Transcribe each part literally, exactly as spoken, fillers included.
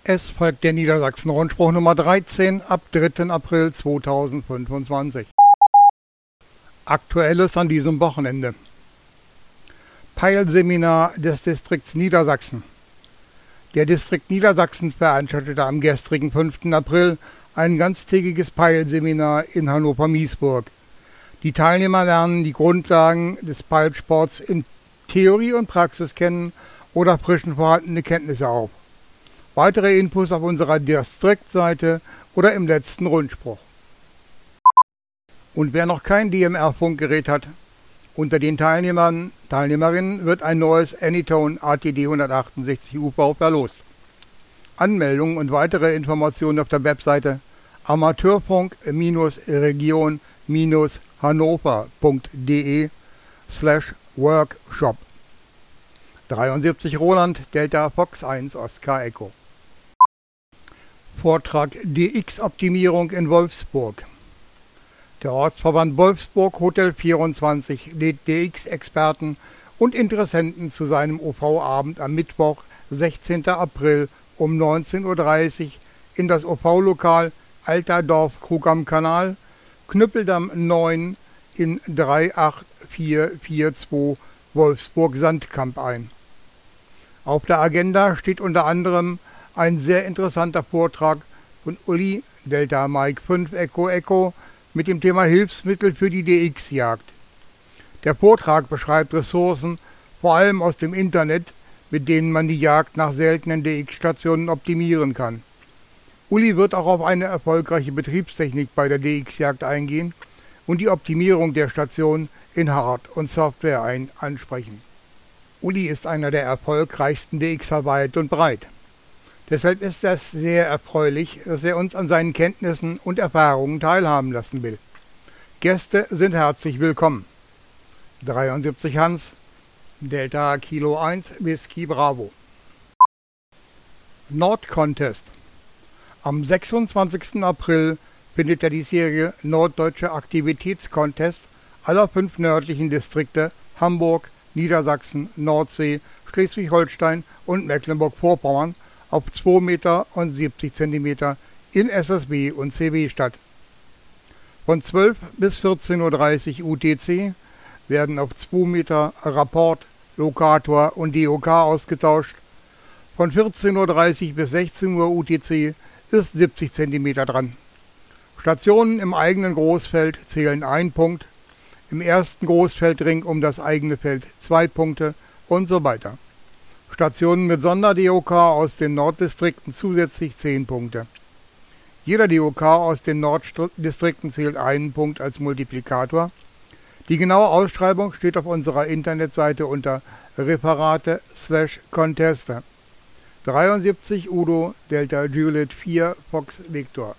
Es folgt der Niedersachsen-Rundspruch Nummer dreizehn ab dritten April zweitausendfünfundzwanzig. Aktuelles an diesem Wochenende. Peilseminar des Distrikts Niedersachsen. Der Distrikt Niedersachsen veranstaltete am gestrigen fünften April ein ganztägiges Peilseminar in Hannover-Miesburg. Die Teilnehmer lernen die Grundlagen des Peilsports in Theorie und Praxis kennen oder frischen vorhandene Kenntnisse auf. Weitere Infos auf unserer Distriktseite oder im letzten Rundspruch. Und wer noch kein D M R-Funkgerät hat, unter den Teilnehmern, Teilnehmerinnen wird ein neues Anytone A T D hundertachtundsechzig U V verlost. Anmeldungen und weitere Informationen auf der Webseite amateurfunk-region-hannover.de slash workshop. dreiundsiebzig Roland, Delta Fox eins Oscar Echo. Vortrag D X-Optimierung in Wolfsburg. Der Ortsverband Wolfsburg Hotel vierundzwanzig lädt D X-Experten und Interessenten zu seinem O V-Abend am Mittwoch, sechzehnten April um neunzehn Uhr dreißig in das O V-Lokal Alter Dorfkrug am Kanal, Knüppeldamm neun in drei acht vier vier zwei Wolfsburg-Sandkamp ein. Auf der Agenda steht unter anderem ein sehr interessanter Vortrag von Uli, Delta Mike fünf Echo Echo, mit dem Thema Hilfsmittel für die D X-Jagd. Der Vortrag beschreibt Ressourcen, vor allem aus dem Internet, mit denen man die Jagd nach seltenen D X-Stationen optimieren kann. Uli wird auch auf eine erfolgreiche Betriebstechnik bei der D X-Jagd eingehen und die Optimierung der Station in Hard- und Software ein ansprechen. Uli ist einer der erfolgreichsten D Xer weit und breit. Deshalb ist es sehr erfreulich, dass er uns an seinen Kenntnissen und Erfahrungen teilhaben lassen will. Gäste sind herzlich willkommen. dreiundsiebzig Hans, Delta Kilo eins Whisky Bravo. Nord-Contest. Am sechsundzwanzigsten April findet der diesjährige Norddeutsche Aktivitätscontest aller fünf nördlichen Distrikte Hamburg, Niedersachsen, Nordsee, Schleswig-Holstein und Mecklenburg-Vorpommern auf zwei Meter und siebzig Zentimeter in S S B und C W statt. Von zwölf bis vierzehn Uhr dreißig U T C werden auf zwei Meter Rapport, Lokator und D O K ausgetauscht. Von vierzehn Uhr dreißig bis sechzehn Uhr U T C ist siebzig Zentimeter dran. Stationen im eigenen Großfeld zählen ein Punkt, im ersten Großfeldring um das eigene Feld zwei Punkte und so weiter. Stationen mit Sonder-D O K aus den Norddistrikten zusätzlich zehn Punkte. Jeder D O K aus den Norddistrikten zählt einen Punkt als Multiplikator. Die genaue Ausschreibung steht auf unserer Internetseite unter Referate slash Conteste. dreiundsiebzig Udo Delta Juliet vier Fox Victor.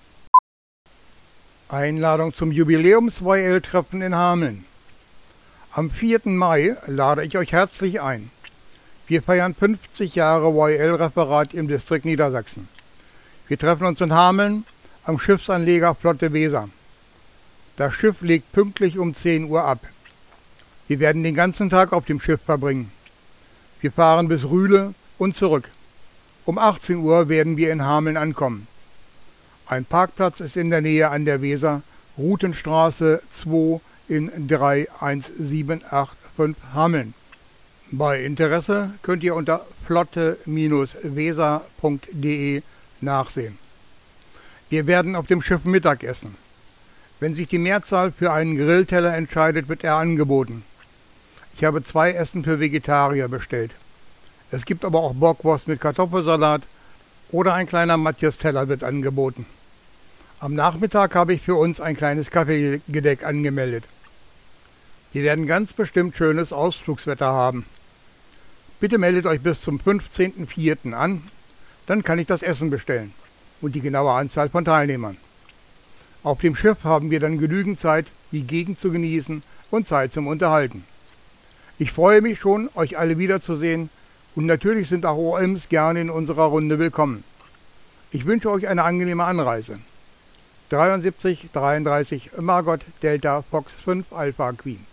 Einladung zum Jubiläums-Y L-Treffen in Hameln. Am vierten Mai lade ich euch herzlich ein. Wir feiern fünfzig Jahre Y L-Referat im Distrikt Niedersachsen. Wir treffen uns in Hameln am Schiffsanleger Flotte Weser. Das Schiff legt pünktlich um zehn Uhr ab. Wir werden den ganzen Tag auf dem Schiff verbringen. Wir fahren bis Rühle und zurück. Um achtzehn Uhr werden wir in Hameln ankommen. Ein Parkplatz ist in der Nähe an der Weser, Routenstraße zwei in drei eins sieben acht fünf Hameln. Bei Interesse könnt ihr unter flotte weser punkt de nachsehen. Wir werden auf dem Schiff Mittag essen. Wenn sich die Mehrzahl für einen Grillteller entscheidet, wird er angeboten. Ich habe zwei Essen für Vegetarier bestellt. Es gibt aber auch Bockwurst mit Kartoffelsalat oder ein kleiner Matthias-Teller wird angeboten. Am Nachmittag habe ich für uns ein kleines Kaffeegedeck angemeldet. Wir werden ganz bestimmt schönes Ausflugswetter haben. Bitte meldet euch bis zum fünfzehnten vierten an, dann kann ich das Essen bestellen und die genaue Anzahl von Teilnehmern. Auf dem Schiff haben wir dann genügend Zeit, die Gegend zu genießen und Zeit zum Unterhalten. Ich freue mich schon, euch alle wiederzusehen und natürlich sind auch O Ms gerne in unserer Runde willkommen. Ich wünsche euch eine angenehme Anreise. dreiundsiebzig dreiunddreißig Margot Delta Fox fünf Alpha Queen.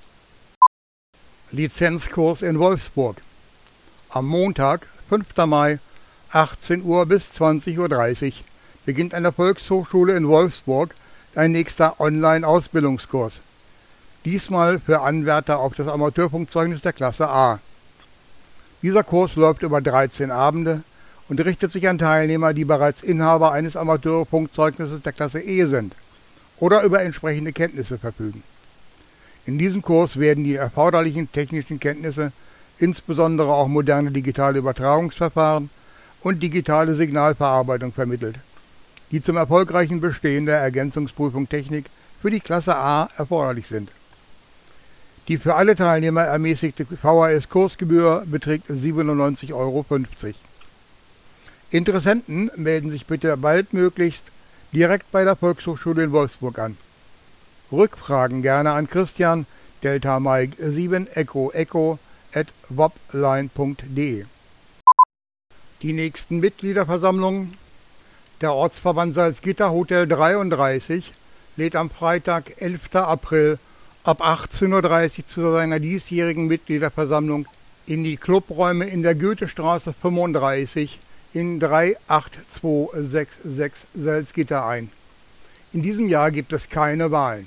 Lizenzkurs in Wolfsburg. Am Montag, fünften Mai, achtzehn Uhr bis zwanzig Uhr dreißig beginnt an der Volkshochschule in Wolfsburg ein nächster Online-Ausbildungskurs. Diesmal für Anwärter auf das Amateurfunkzeugnis der Klasse A. Dieser Kurs läuft über dreizehn Abende und richtet sich an Teilnehmer, die bereits Inhaber eines Amateurfunkzeugnisses der Klasse E sind oder über entsprechende Kenntnisse verfügen. In diesem Kurs werden die erforderlichen technischen Kenntnisse, insbesondere auch moderne digitale Übertragungsverfahren und digitale Signalverarbeitung vermittelt, die zum erfolgreichen Bestehen der Ergänzungsprüfung Technik für die Klasse A erforderlich sind. Die für alle Teilnehmer ermäßigte V H S-Kursgebühr beträgt siebenundneunzig Euro fünfzig. Interessenten melden sich bitte baldmöglichst direkt bei der Volkshochschule in Wolfsburg an. Rückfragen gerne an Christian Delta Mike sieben Echo Echo at wobline punkt de. Die nächsten Mitgliederversammlungen. Der Ortsverband Salzgitter Hotel dreiunddreißig lädt am Freitag, elften April ab achtzehn Uhr dreißig zu seiner diesjährigen Mitgliederversammlung in die Clubräume in der Goethestraße fünfunddreißig in drei acht zwei sechs sechs Salzgitter ein. In diesem Jahr gibt es keine Wahlen.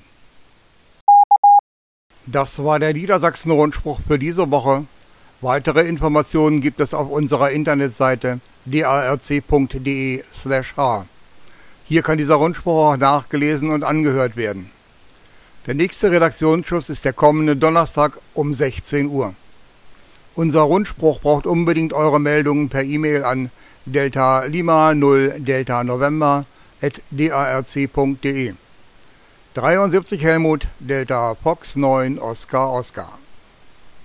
Das war der Niedersachsen-Rundspruch für diese Woche. Weitere Informationen gibt es auf unserer Internetseite d a r c punkt de slash h. Hier kann dieser Rundspruch auch nachgelesen und angehört werden. Der nächste Redaktionsschuss ist der kommende Donnerstag um sechzehn Uhr. Unser Rundspruch braucht unbedingt eure Meldungen per E-Mail an delta lima null delta november at d a r c punkt de. dreiundsiebzig Helmut, Delta Fox neun Oscar Oscar.